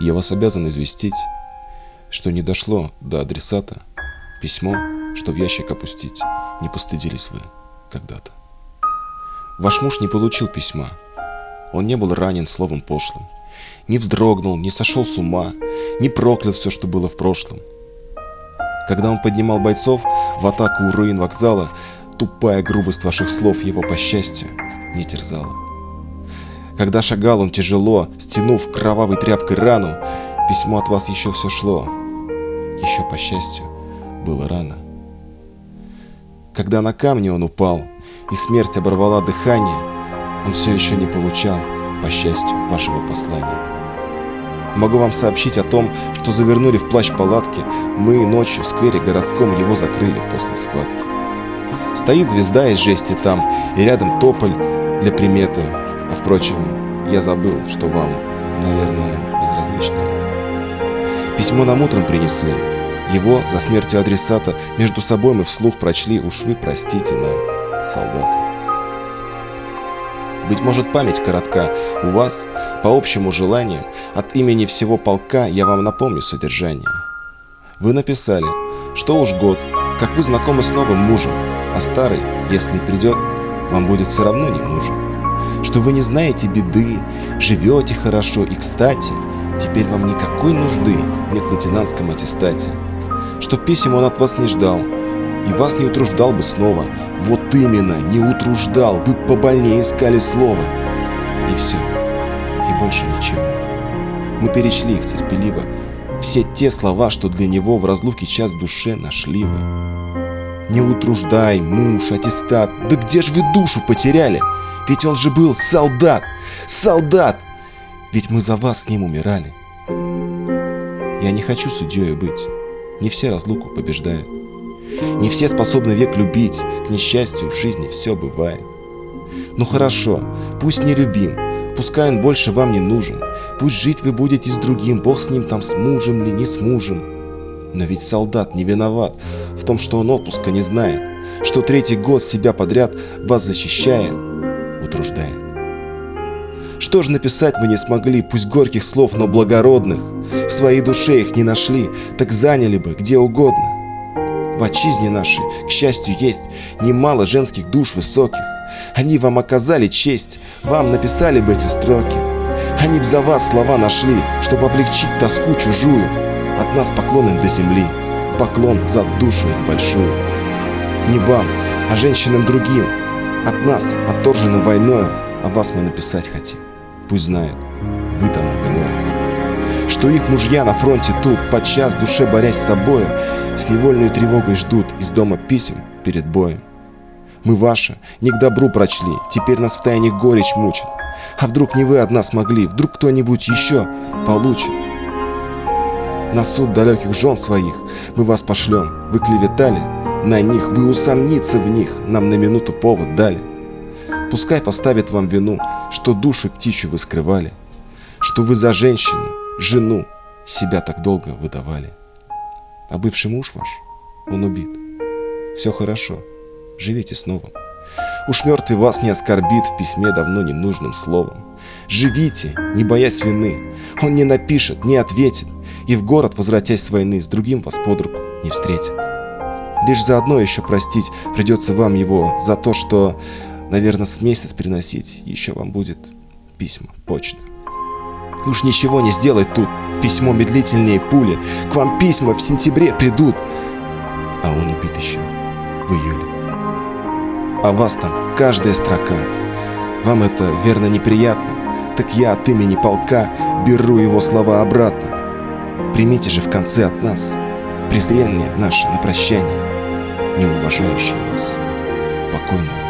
Я вас обязан известить, что не дошло до адресата письмо, что в ящик опустить не постыдились вы когда-то. Ваш муж не получил письма. Он не был ранен словом пошлым, не вздрогнул, не сошел с ума, не проклял все, что было в прошлом. Когда он поднимал бойцов в атаку у руин вокзала, тупая грубость ваших слов его, по счастью, не терзала. Когда шагал он тяжело, стянув кровавой тряпкой рану, письмо от вас еще все шло. Еще, по счастью, было рано. Когда на камне он упал, и смерть оборвала дыхание, он все еще не получал, по счастью, вашего послания. Могу вам сообщить о том, что завернули в плащ палатки, мы ночью в сквере городском его закрыли после схватки. Стоит звезда из жести там, и рядом тополь для приметы. А впрочем, я забыл, что вам, наверное, безразлично это. Письмо нам утром принесли. Его за смертью адресата между собой мы вслух прочли. Уж вы простите нам, солдаты. Быть может, память коротка у вас, по общему желанию, от имени всего полка я вам напомню содержание. Вы написали, что уж год, как вы знакомы с новым мужем, а старый, если придет, вам будет все равно не нужен. Что вы не знаете беды, живете хорошо и, кстати, теперь вам никакой нужды нет в лейтенантском аттестате. Что писем он от вас не ждал и вас не утруждал бы снова. Вот именно, не утруждал, вы побольнее искали слово. И все, и больше ничего. Мы перечли их терпеливо, все те слова, что для него в разлуке час в душе нашли вы. Не утруждай, муж, аттестат, да где ж вы душу потеряли? Ведь он же был солдат, солдат! Ведь мы за вас с ним умирали. Я не хочу судьей быть, не все разлуку побеждают. Не все способны век любить, к несчастью в жизни все бывает. Ну хорошо, пусть не любим, пускай он больше вам не нужен, пусть жить вы будете с другим, Бог с ним там, с мужем ли, не с мужем. Но ведь солдат не виноват в том, что он отпуска не знает, что третий год себя подряд вас защищая, утруждает. Что же написать вы не смогли, пусть горьких слов, но благородных, в своей душе их не нашли, так заняли бы где угодно. В отчизне нашей, к счастью, есть немало женских душ высоких. Они вам оказали честь, вам написали бы эти строки. Они б за вас слова нашли, чтобы облегчить тоску чужую. От нас поклон им до земли, поклон за душу их большую. Не вам, а женщинам другим, от нас, отторженным войною, о вас мы написать хотим. Пусть знают, вы тому виною. Что их мужья на фронте тут, подчас в душе борясь с собою, с невольной тревогой ждут из дома писем перед боем. Мы ваше не к добру прочли, теперь нас втайне горечь мучит. А вдруг не вы одна смогли, вдруг кто-нибудь еще получит? На суд далеких жен своих мы вас пошлем, вы клеветали на них, вы усомниться в них нам на минуту повод дали. Пускай поставят вам вину, что душу птичью вы скрывали, что вы за женщину, жену себя так долго выдавали. А бывший муж ваш, он убит. Все хорошо, живите с новым. Уж мертвый вас не оскорбит в письме давно ненужным словом. Живите, не боясь вины, он не напишет, не ответит, и в город, возвратясь с войны, с другим вас под руку не встретит. Лишь заодно еще простить придется вам его за то, что, наверное, с месяц приносить еще вам будет письма, почта. Уж ничего не сделать тут, письмо медлительнее пули, к вам письма в сентябре придут, а он убит еще в июле. А вас там каждая строка, вам это, верно, неприятно, так я от имени полка беру его слова обратно. Примите же в конце от нас презрение наше на прощание, не уважающее вас покойного.